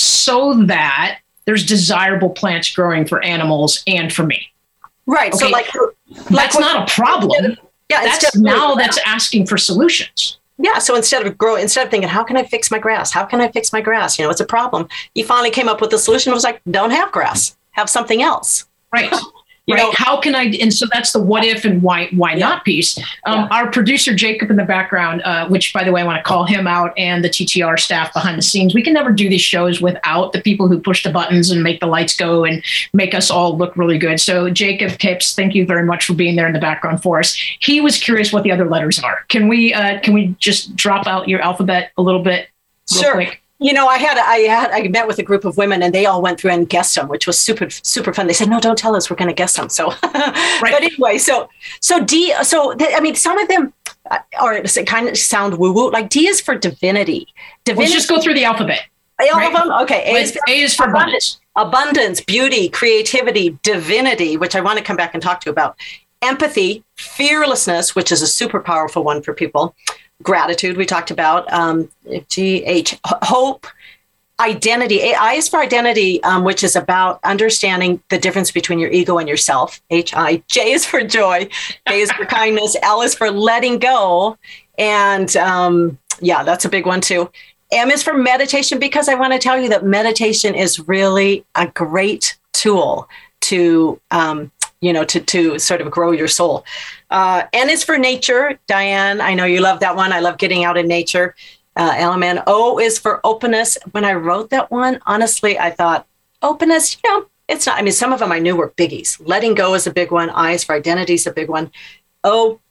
so that there's desirable plants growing for animals and for me? Right. Okay. So like, that's like not a problem. Of, yeah. That's now of, that's asking for solutions. Yeah. So instead of grow, instead of thinking, how can I fix my grass? How can I fix my grass? You know, it's a problem. You finally came up with the solution. It was like, don't have grass, have something else. Right. You right. know, how can I? And so that's the what if and why why yeah. not piece. Um, yeah. Our producer, Jacob, in the background, uh, which, by the way, I want to call him out, and the T T R staff behind the scenes. We can never do these shows without the people who push the buttons and make the lights go and make us all look really good. So Jacob Pips, thank you very much for being there in the background for us. He was curious what the other letters are. Can we uh, can we just drop out your alphabet a little bit real sure. quick? You know, I had I had I met with a group of women, and they all went through and guessed them, which was super super fun. They said, "No, don't tell us. We're going to guess them." So, right. But anyway, so so D. So I mean, some of them are kind of sound woo woo. Like D is for divinity. Divinity. Let's just go through the alphabet. All right? of them. Okay. A is, for, A is for abundance. Abundance, beauty, creativity, divinity, which I want to come back and talk to you about. Empathy, fearlessness, which is a super powerful one for people. Gratitude, we talked about. Um, G H, hope, identity. A I is for identity, um, which is about understanding the difference between your ego and yourself. H I. J is for joy. K is for kindness. L is for letting go. And um, yeah, that's a big one too. M is for meditation, because I want to tell you that meditation is really a great tool to um, you know, to, to sort of grow your soul. Uh, N is for nature. Diane, I know you love that one. I love getting out in nature. Uh, L M N. O is for openness. When I wrote that one, honestly, I thought openness, you know, it's not, I mean, some of them I knew were biggies. Letting go is a big one. I is for identity is a big one. O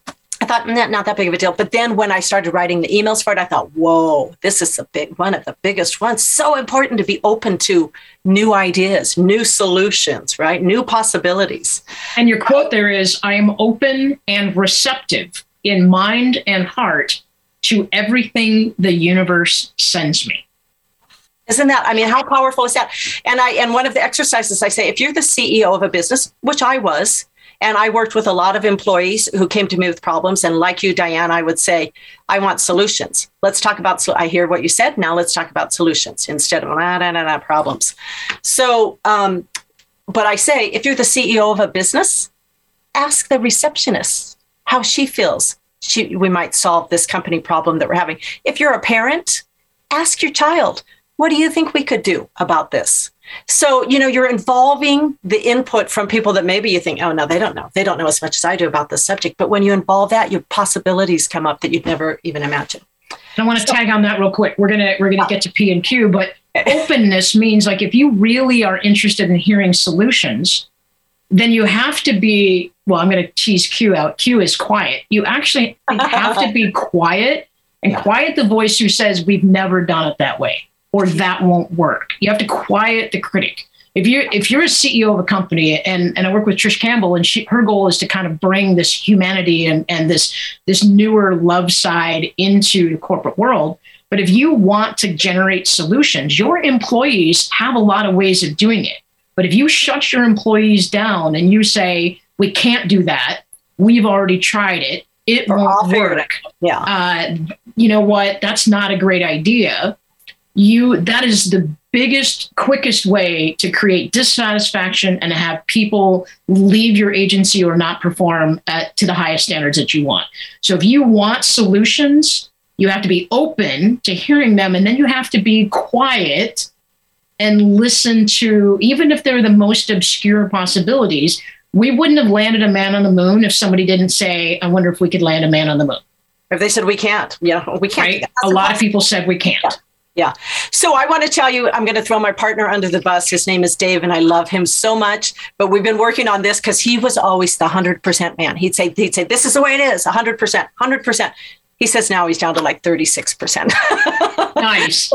I thought, not, not that big of a deal. But then when I started writing the emails for it, I thought, whoa, this is a big one of the biggest ones. So important to be open to new ideas, new solutions, right? New possibilities. And your quote there is, I am open and receptive in mind and heart to everything the universe sends me. Isn't that, I mean, how powerful is that? And I, and one of the exercises I say, if you're the C E O of a business, which I was, and I worked with a lot of employees who came to me with problems. And like you, Diane, I would say, I want solutions. Let's talk about, so I hear what you said. Now let's talk about solutions instead of nah, nah, nah, nah, problems. So, um, but I say, if you're the C E O of a business, ask the receptionist how she feels. She, we might solve this company problem that we're having. If you're a parent, ask your child, what do you think we could do about this? So, you know, you're involving the input from people that maybe you think, oh, no, they don't know. They don't know as much as I do about this subject. But when you involve that, your possibilities come up that you'd never even imagine. I want to so, tag on that real quick. We're going to we're going to get to P and Q, but openness means like if you really are interested in hearing solutions, then you have to be, well, I'm going to tease Q out. Q is quiet. You actually have to be quiet and quiet the voice who says we've never done it that way, or that won't work. You have to quiet the critic. If you if you're a C E O of a company, and, and I work with Trish Campbell, and she, her goal is to kind of bring this humanity and, and this this newer love side into the corporate world. But if you want to generate solutions, your employees have a lot of ways of doing it. But if you shut your employees down and you say, we can't do that, we've already tried it, it We're won't work. It. Yeah. Uh, you know what? That's not a great idea. You that is the biggest, quickest way to create dissatisfaction and have people leave your agency or not perform at, to the highest standards that you want. So if you want solutions, you have to be open to hearing them, and then you have to be quiet and listen to, even if they're the most obscure possibilities. We wouldn't have landed a man on the moon if somebody didn't say, I wonder if we could land a man on the moon. If they said we can't, yeah, we can't. Right? A lot of people said we can't. Yeah. Yeah. So I want to tell you, I'm going to throw my partner under the bus. His name is Dave, and I love him so much. But we've been working on this because he was always the one hundred percent man. He'd say, he'd say, this is the way it is, one hundred percent, one hundred percent. He says now he's down to like thirty-six percent. Nice.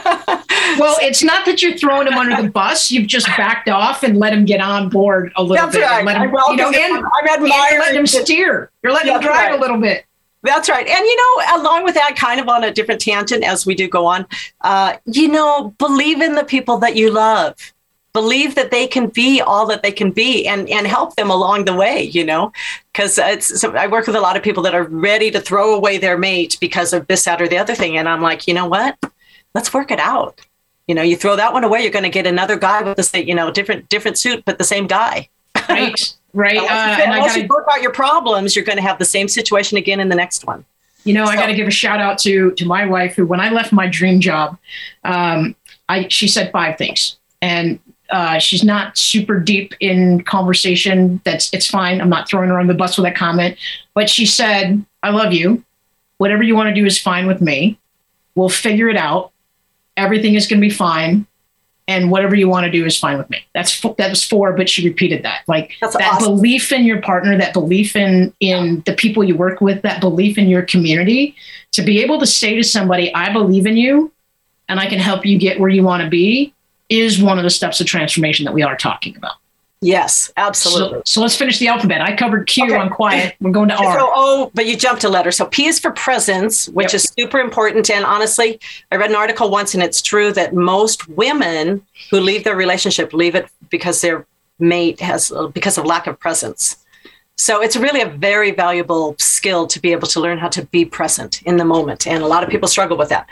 Well, it's not that you're throwing him under the bus. You've just backed off and let him get on board a little That's bit. right. And let him, I you know, and, I'm admiring. You're letting him steer. You're letting That's him drive right. a little bit. That's right. And, you know, along with that, kind of on a different tangent as we do go on, uh, you know, believe in the people that you love. Believe that they can be all that they can be, and, and help them along the way, you know, because it's so I work with a lot of people that are ready to throw away their mate because of this, that, or the other thing. And I'm like, you know what? Let's work it out. You know, you throw that one away, you're going to get another guy with the same, you know, different different suit, but the same guy. Right. Right. Unless, Uh, you, and I unless gotta, you work out your problems, you're going to have the same situation again in the next one. You know, so, I got to give a shout out to to my wife, who, when I left my dream job, um, I she said five things, and uh, she's not super deep in conversation. That's it's fine. I'm not throwing her on the bus with that comment, but she said, "I love you. Whatever you want to do is fine with me. We'll figure it out. Everything is going to be fine. And whatever you want to do is fine with me." That's that was four, but she repeated that. Like That's that awesome. belief in your partner, that belief in in the people you work with, that belief in your community, to be able to say to somebody, I believe in you and I can help you get where you want to be, is one of the steps of transformation that we are talking about. Yes, absolutely. So, so let's finish the alphabet. I covered Q Okay. on quiet. We're going to So, R. oh, but you jumped a letter. So P is for presence, which Yep. is super important. And honestly, I read an article once, and it's true that most women who leave their relationship leave it because their mate has, because of lack of presence. So it's really a very valuable skill to be able to learn how to be present in the moment. And a lot of people struggle with that.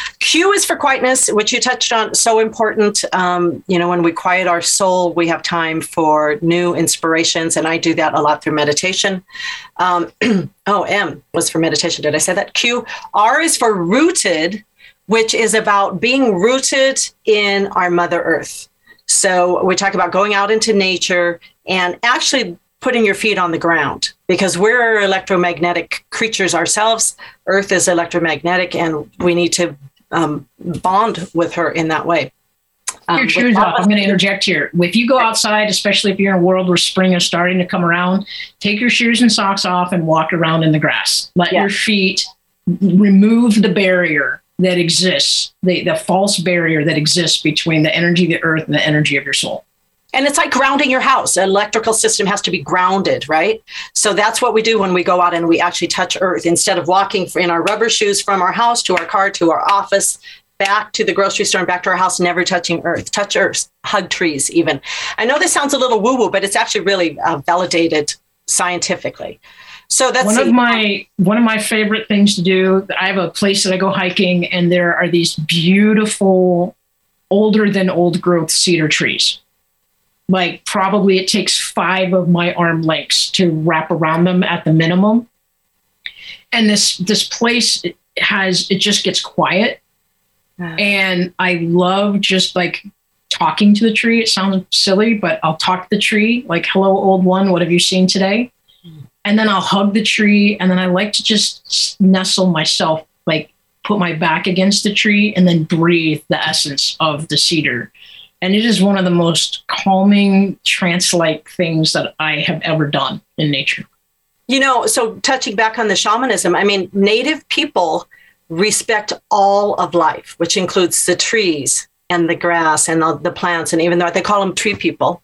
Q is for quietness, which you touched on, so important. Um, you know, when we quiet our soul, we have time for new inspirations. And I do that a lot through meditation. Um, oh, M was for meditation. Did I say that? Q. R is for rooted, which is about being rooted in our Mother Earth. So we talk about going out into nature and actually putting your feet on the ground, because we're electromagnetic creatures ourselves. Earth is electromagnetic, and we need to um, bond with her in that way. Um, your shoes off. I'm going to interject here. If you go outside, especially if you're in a world where spring is starting to come around, take your shoes and socks off and walk around in the grass. Let yeah. your feet remove the barrier that exists, the, the false barrier that exists between the energy of the earth and the energy of your soul. And it's like grounding your house. An electrical system has to be grounded, right? So that's what we do when we go out and we actually touch earth. Instead of walking in our rubber shoes from our house to our car to our office, back to the grocery store and back to our house, never touching earth, touch earth, hug trees even. I know this sounds a little woo-woo, but it's actually really uh, validated scientifically. So that's one the, of my one of my favorite things to do. I have a place that I go hiking, and there are these beautiful, older than old growth cedar trees. Like probably it takes five of my arm lengths to wrap around them at the minimum. And this this place has it just gets quiet. And I love just like talking to the tree. It sounds silly, but I'll talk to the tree like, hello, old one. What have you seen today? And then I'll hug the tree. And then I like to just nestle myself, like put my back against the tree and then breathe the essence of the cedar. And it is one of the most calming, trance-like things that I have ever done in nature. You know, so touching back on the shamanism, I mean, Native people respect all of life, which includes the trees and the grass and the, the plants. And even though they call them tree people.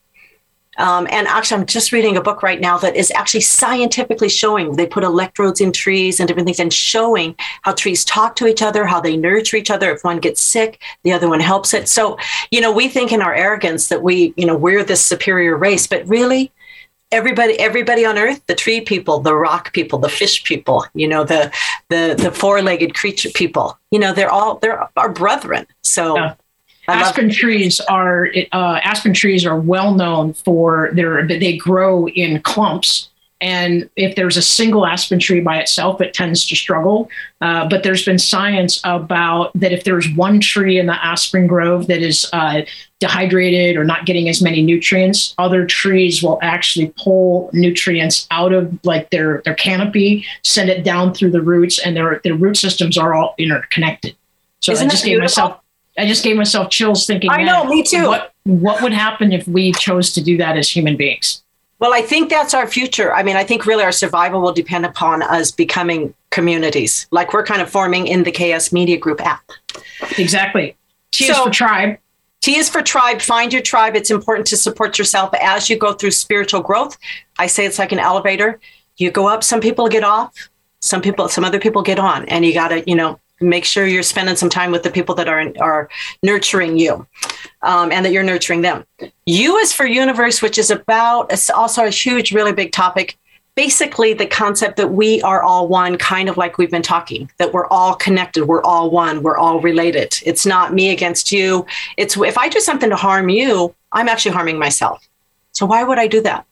Um, and actually, I'm just reading a book right now that is actually scientifically showing, they put electrodes in trees and different things and showing how trees talk to each other, how they nurture each other. If one gets sick, the other one helps it. So, you know, we think in our arrogance that we, you know, we're this superior race, but really, Everybody, everybody on earth, the tree people, the rock people, the fish people, you know, the the the four-legged creature people, you know, they're all they're our brethren. So yeah. aspen trees are uh, aspen trees are well known for their they grow in clumps. And if there's a single aspen tree by itself, it tends to struggle. Uh, but there's been science about that if there's one tree in the aspen grove that is uh, dehydrated or not getting as many nutrients, other trees will actually pull nutrients out of like their, their canopy, send it down through the roots, and their their root systems are all interconnected. So Isn't I just gave myself I just gave myself chills thinking, I know, me too. What, what would happen if we chose to do that as human beings? Well, I think that's our future. I mean, I think really our survival will depend upon us becoming communities, like we're kind of forming in the K S Media Group app. Exactly. T so, is for tribe. T is for tribe. Find your tribe. It's important to support yourself as you go through spiritual growth. I say it's like an elevator. You go up, some people get off, some people, some other people get on, and you got to, you know, make sure you're spending some time with the people that are are nurturing you, um, and that you're nurturing them. U is for universe, which is about, it's also a huge, really big topic. Basically, the concept that we are all one, kind of like we've been talking, that we're all connected, we're all one, we're all related. It's not me against you. It's if I do something to harm you, I'm actually harming myself. So why would I do that?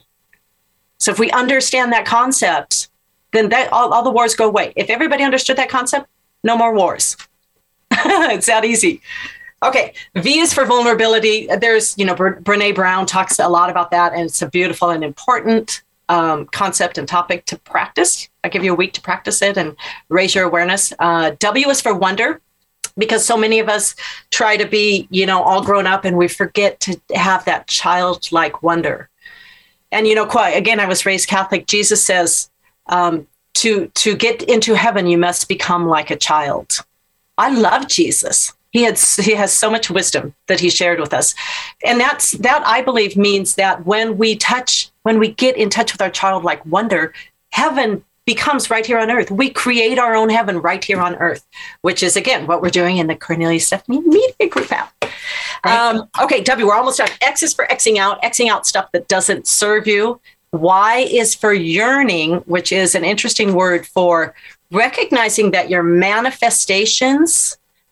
So if we understand that concept, then that all, all the wars go away. If everybody understood that concept, no more wars. It's that easy. Okay. V is for vulnerability. There's, you know, Bre- Brene Brown talks a lot about that, and it's a beautiful and important um, concept and topic to practice. I give you a week to practice it and raise your awareness. Uh, w is for wonder, because so many of us try to be, you know, all grown up and we forget to have that childlike wonder. And, you know, quite, again, I was raised Catholic. Jesus says, um, To, to get into heaven, you must become like a child. I love Jesus. He had he has so much wisdom that he shared with us. And that's that, I believe, means that when we touch, when we get in touch with our childlike wonder, heaven becomes right here on earth. We create our own heaven right here on earth, which is, again, what we're doing in the Cornelia Stephanie Media Group app. Um, okay, W, we're almost done. X is for Xing out, Xing out stuff that doesn't serve you. Y is for yearning, which is an interesting word for recognizing that your manifestations,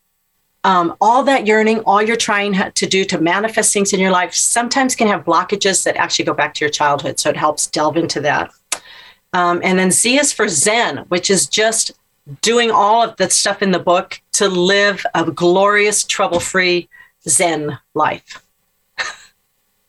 um, all that yearning, all you're trying to do to manifest things in your life, sometimes can have blockages that actually go back to your childhood. So it helps delve into that. Um, and then Z is for Zen, which is just doing all of the stuff in the book to live a glorious, trouble-free Zen life.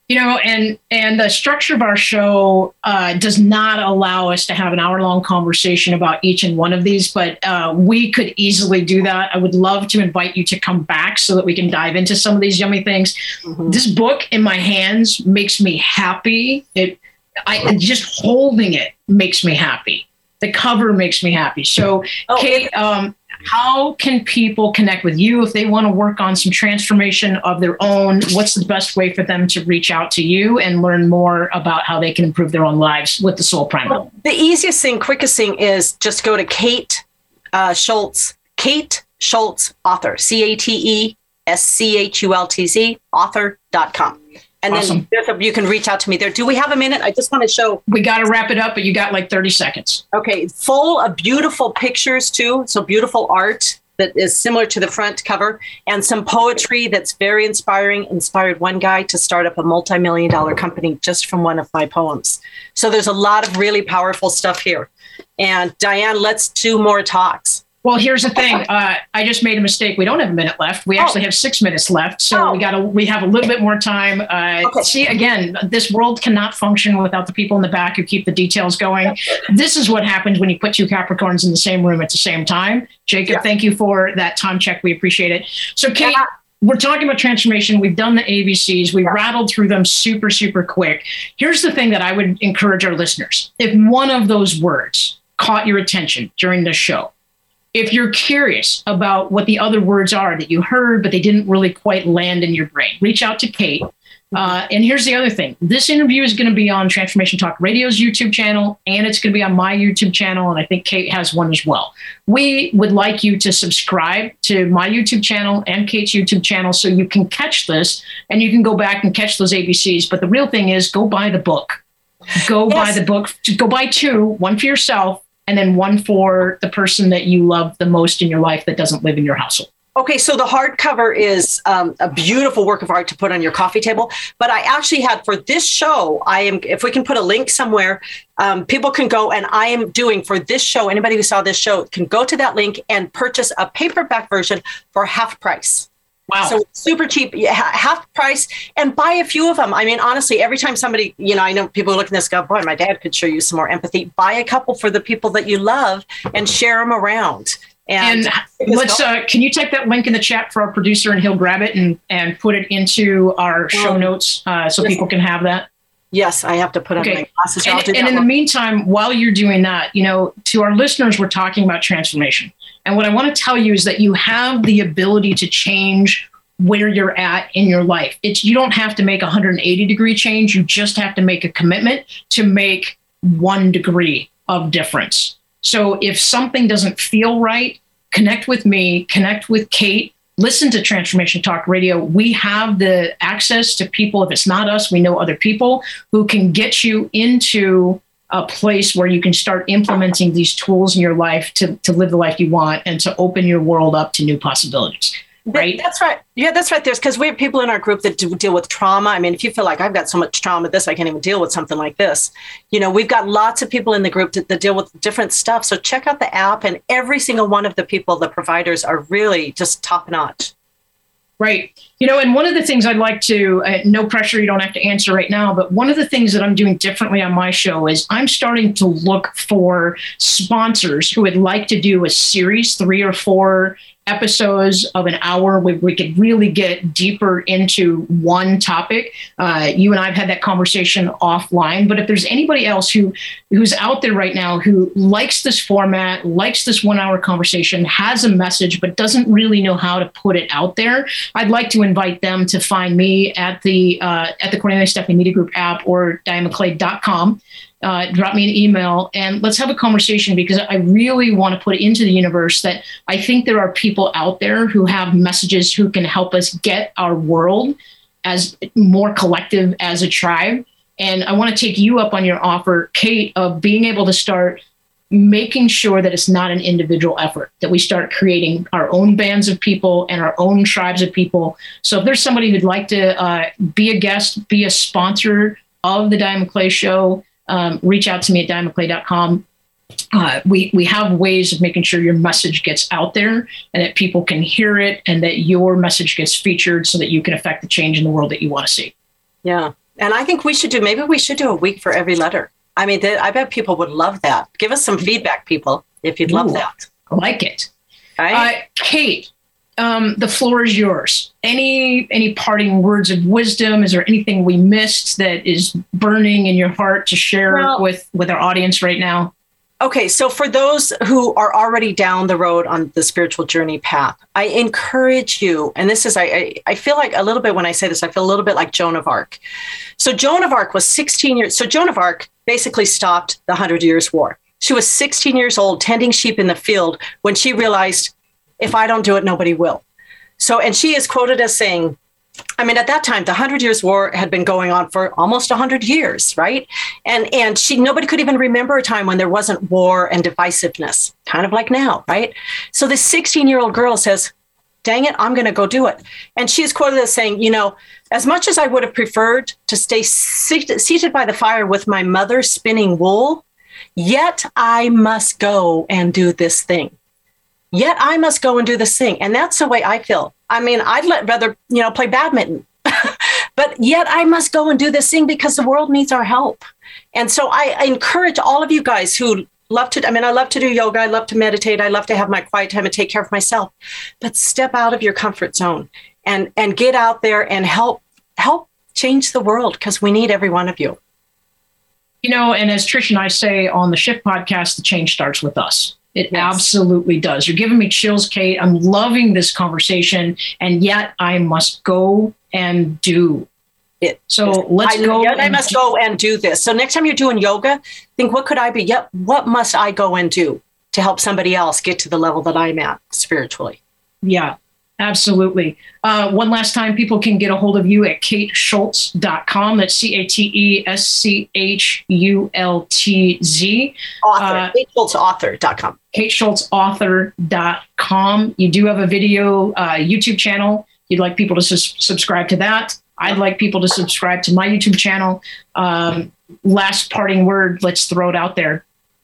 You know, and and the structure of our show uh, does not allow us to have an hour long conversation about each and one of these, but uh, we could easily do that. I would love to invite you to come back so that we can dive into some of these yummy things. Mm-hmm. This book in my hands makes me happy. It, I just holding it makes me happy. The cover makes me happy. So, oh, Kate, um, how can people connect with you if they want to work on some transformation of their own? What's the best way for them to reach out to you and learn more about how they can improve their own lives with the Soul Primer? Well, the easiest thing, quickest thing is just go to Kate uh, Schultz, Kate Schultz author, C A T E S C H U L T Z, author dot com. And awesome. Then there's a, you can reach out to me there. Do we have a minute? I just want to show. We got to wrap it up, but you got like thirty seconds. Okay. Full of beautiful pictures too. So beautiful art that is similar to the front cover, and some poetry that's very inspiring. Inspired one guy to start up a multi-million dollar company just from one of my poems. So there's a lot of really powerful stuff here. And Diane, let's do more talks. Well, here's the thing. Uh, I just made a mistake. We don't have a minute left. We actually oh. have six minutes left. So oh. we got to, we have a little bit more time. Uh, okay. See, again, this world cannot function without the people in the back who keep the details going. This is what happens when you put two Capricorns in the same room at the same time. Jacob, yeah. thank you for that time check. We appreciate it. So Kate, yeah. we're talking about transformation. We've done the A B Cs. We yeah. rattled through them super, super quick. Here's the thing that I would encourage our listeners. If one of those words caught your attention during this show, if you're curious about what the other words are that you heard, but they didn't really quite land in your brain, reach out to Kate. Uh, and here's the other thing. This interview is going to be on Transformation Talk Radio's YouTube channel, and it's going to be on my YouTube channel. And I think Kate has one as well. We would like you to subscribe to my YouTube channel and Kate's YouTube channel so you can catch this and you can go back and catch those A B Cs. But the real thing is go buy the book. Go yes. buy the book. Go buy two, one for yourself, and then one for the person that you love the most in your life that doesn't live in your household. Okay, so the hardcover is um, a beautiful work of art to put on your coffee table. But I actually had, for this show, I am, if we can put a link somewhere, um, people can go, and I am doing for this show, anybody who saw this show can go to that link and purchase a paperback version for half price. Wow. So it's super cheap, half price, and buy a few of them. I mean, honestly, every time somebody, you know, I know people look at this go, boy, my dad could show you some more empathy. Buy a couple for the people that you love and share them around. And, and let's, uh, can you type that link in the chat for our producer and he'll grab it and, and put it into our show um, notes uh, so yes. people can have that? Yes, I have to put on okay. my glasses. And, do and in one. the meantime, while you're doing that, you know, to our listeners, we're talking about transformation. And what I want to tell you is that you have the ability to change where you're at in your life. It's, you don't have to make a one hundred eighty degree change. You just have to make a commitment to make one degree of difference. So if something doesn't feel right, connect with me, connect with Kate, listen to Transformation Talk Radio. We have the access to people. If it's not us, we know other people who can get you into a place where you can start implementing these tools in your life to, to live the life you want and to open your world up to new possibilities. Right? That's right. Yeah, that's right. There's because we have people in our group that do deal with trauma. I mean, if you feel like I've got so much trauma, this I can't even deal with something like this. You know, we've got lots of people in the group that, that deal with different stuff. So check out the app, and every single one of the people, the providers, are really just top notch. Right. You know, and one of the things I'd like to, uh, no pressure, you don't have to answer right now, but one of the things that I'm doing differently on my show is I'm starting to look for sponsors who would like to do a series, three or four episodes of an hour where we could really get deeper into one topic. Uh, you and I have had that conversation offline, but if there's anybody else who who's out there right now who likes this format, likes this one hour conversation, has a message, but doesn't really know how to put it out there, I'd like to invite them to find me at the uh, at the Cornelia Stephanie Media Group app or diane mcclay dot com. Uh, drop me an email and let's have a conversation, because I really want to put into the universe that I think there are people out there who have messages who can help us get our world as more collective as a tribe. And I want to take you up on your offer, Kate, of being able to start making sure that it's not an individual effort, that we start creating our own bands of people and our own tribes of people. So if there's somebody who'd like to uh, be a guest, be a sponsor of the Diane McClay Show, Um, reach out to me at diane mcclay dot com. Uh, we, we have ways of making sure your message gets out there and that people can hear it and that your message gets featured so that you can affect the change in the world that you want to see. Yeah. And I think we should do, maybe we should do a week for every letter. I mean, th- I bet people would love that. Give us some feedback, people, if you'd Ooh, love that. I like it. Right? Uh, Kate, um, the floor is yours. Any any parting words of wisdom? Is there anything we missed that is burning in your heart to share well, with, with our audience right now? Okay, so for those who are already down the road on the spiritual journey path, I encourage you, and this is, I, I, I feel like a little bit when I say this, I feel a little bit like Joan of Arc. So Joan of Arc was sixteen years, so Joan of Arc basically stopped the Hundred Years' War. She was sixteen years old, tending sheep in the field when she realized, if I don't do it, nobody will. So, and she is quoted as saying, I mean, at that time, the Hundred Years' War had been going on for almost one hundred years, right? And and she nobody could even remember a time when there wasn't war and divisiveness, kind of like now, right? So this sixteen-year-old girl says, dang it, I'm going to go do it. And she is quoted as saying, you know, as much as I would have preferred to stay seated, seated by the fire with my mother spinning wool, yet I must go and do this thing. Yet I must go and do this thing. And that's the way I feel. I mean, I'd let, rather, you know, play badminton, but yet I must go and do this thing because the world needs our help. And so I, I encourage all of you guys who love to, I mean, I love to do yoga. I love to meditate. I love to have my quiet time and take care of myself, but step out of your comfort zone and, and get out there and help, help change the world because we need every one of you. You know, and as Trish and I say on the Shift podcast, the change starts with us. It yes. absolutely does. You're giving me chills, Kate. I'm loving this conversation, and yet I must go and do it. So let's I, go. Yet I must go and do this. So next time you're doing yoga, think, what could I be? Yep. What must I go and do to help somebody else get to the level that I'm at spiritually? Yeah. Absolutely. Uh, one last time, people can get a hold of you at kate schultz dot com. That's C A T E S C H U L T Z. Author. Uh, kate schultz author dot com. kate schultz author dot com. You do have a video uh, YouTube channel. You'd like people to sus- subscribe to that. I'd like people to subscribe to my YouTube channel. Um, last parting word, let's throw it out there.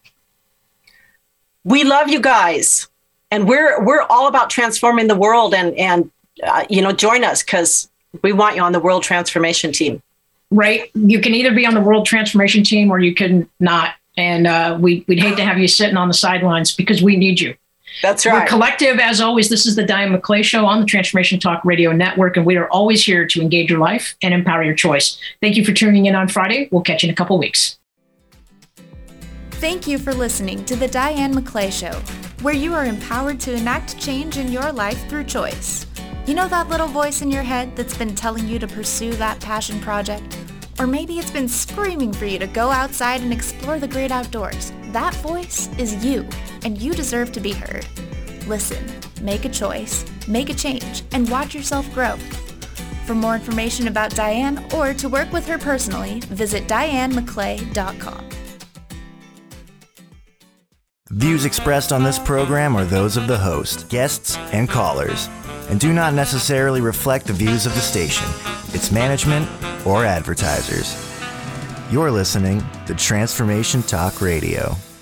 We love you guys. And we're we're all about transforming the world, and and uh, you know, join us because we want you on the World Transformation Team. Right. You can either be on the World Transformation Team or you can not. And uh, we, we'd hate to have you sitting on the sidelines because we need you. That's right. We're collective, as always. This is the Diane McClay Show on the Transformation Talk Radio Network, and we are always here to engage your life and empower your choice. Thank you for tuning in on Friday. We'll catch you in a couple weeks. Thank you for listening to the Diane McClay Show, where you are empowered to enact change in your life through choice. You know that little voice in your head that's been telling you to pursue that passion project? Or maybe it's been screaming for you to go outside and explore the great outdoors. That voice is you, and you deserve to be heard. Listen, make a choice, make a change, and watch yourself grow. For more information about Diane or to work with her personally, visit diane mcclay dot com. Views expressed on this program are those of the host, guests, and callers, and do not necessarily reflect the views of the station, its management, or advertisers. You're listening to Transformation Talk Radio.